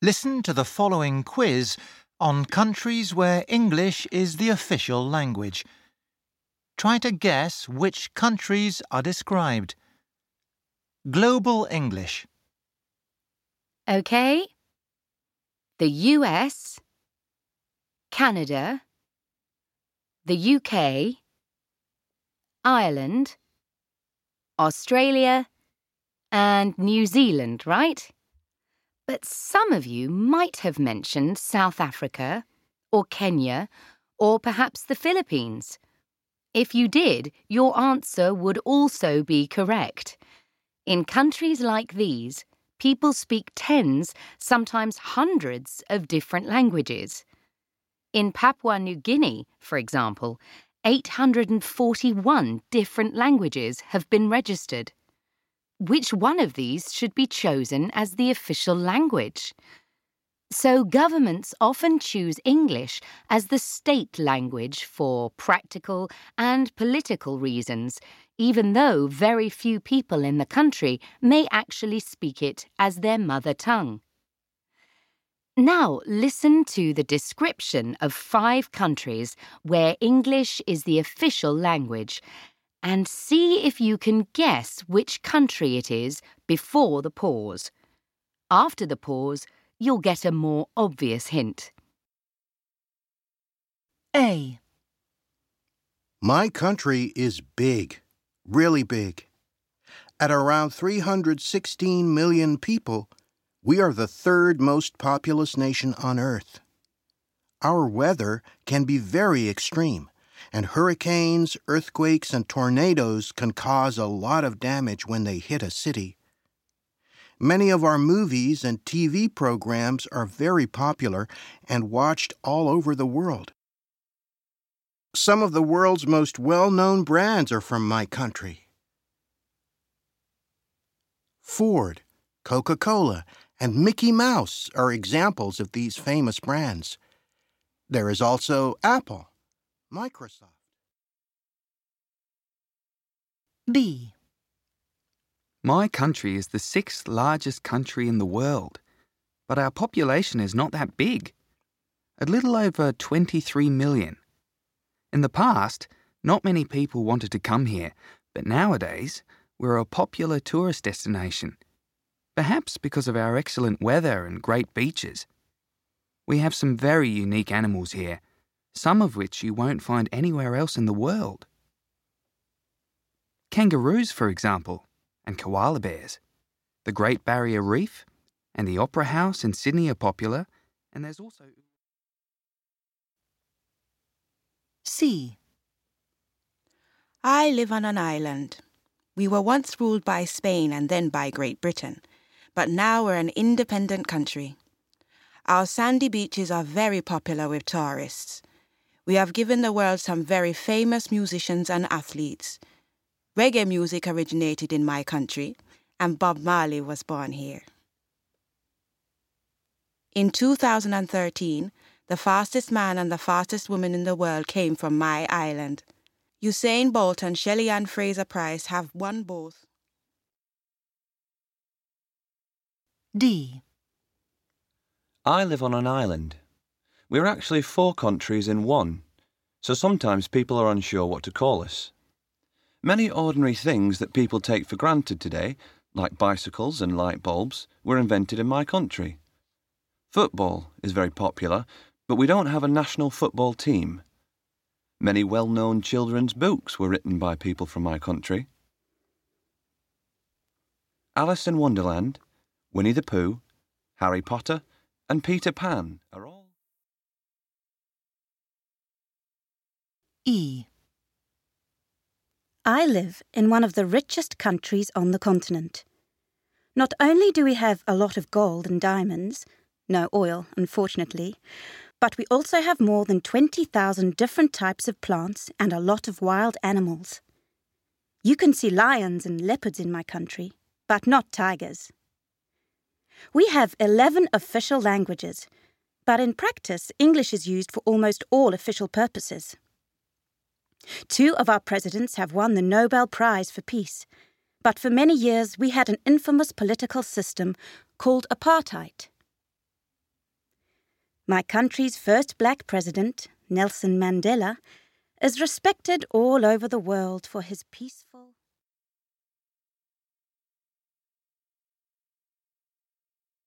Listen to the following quiz on countries where English is the official language. Try to guess which countries are described. Global English. OK. The US, Canada, the UK, Ireland, Australia, and New Zealand, right? But some of you might have mentioned South Africa, or Kenya, or perhaps the Philippines. If you did, your answer would also be correct. In countries like these, people speak tens, sometimes hundreds of different languages. In Papua New Guinea, for example, 841 different languages have been registered. Which one of these should be chosen as the official language? So governments often choose English as the state language for practical and political reasons, even though very few people in the country may actually speak it as their mother tongue. Now listen to the description of 5 countries where English is the official language and see if you can guess which country it is before the pause. After the pause, you'll get a more obvious hint. A. My country is big, really big. At around 316 million people, we are the 3rd most populous nation on Earth. Our weather can be very extreme, and hurricanes, earthquakes, and tornadoes can cause a lot of damage when they hit a city. Many of our movies and TV programs are very popular and watched all over the world. Some of the world's most well-known brands are from my country. Ford, Coca-Cola, and Mickey Mouse are examples of these famous brands. There is also Apple, Microsoft. B. My country is the 6th largest country in the world, but our population is not that big. A little over 23 million. In the past, not many people wanted to come here, but nowadays, we're a popular tourist destination. Perhaps because of our excellent weather and great beaches. We have some very unique animals here, some of which you won't find anywhere else in the world. Kangaroos, for example, and koala bears. The Great Barrier Reef and the Opera House in Sydney are popular, and there's also... C. I live on an island. We were once ruled by Spain and then by Great Britain, but now we're an independent country. Our sandy beaches are very popular with tourists. We have given the world some very famous musicians and athletes. Reggae music originated in my country, and Bob Marley was born here. In 2013, the fastest man and the fastest woman in the world came from my island. Usain Bolt and Shelly Ann Fraser-Price have won both. D. I live on an island. We're actually 4 countries in one, so sometimes people are unsure what to call us. Many ordinary things that people take for granted today, like bicycles and light bulbs, were invented in my country. Football is very popular, but we don't have a national football team. Many well-known children's books were written by people from my country. Alice in Wonderland, Winnie the Pooh, Harry Potter, and Peter Pan are all... E. I live in one of the richest countries on the continent. Not only do we have a lot of gold and diamonds, no oil, unfortunately, but we also have more than 20,000 different types of plants and a lot of wild animals. You can see lions and leopards in my country, but not tigers. We have 11 official languages, but in practice, English is used for almost all official purposes. 2 of our presidents have won the Nobel Prize for Peace, but for many years we had an infamous political system called apartheid. My country's first black president, Nelson Mandela, is respected all over the world for his peaceful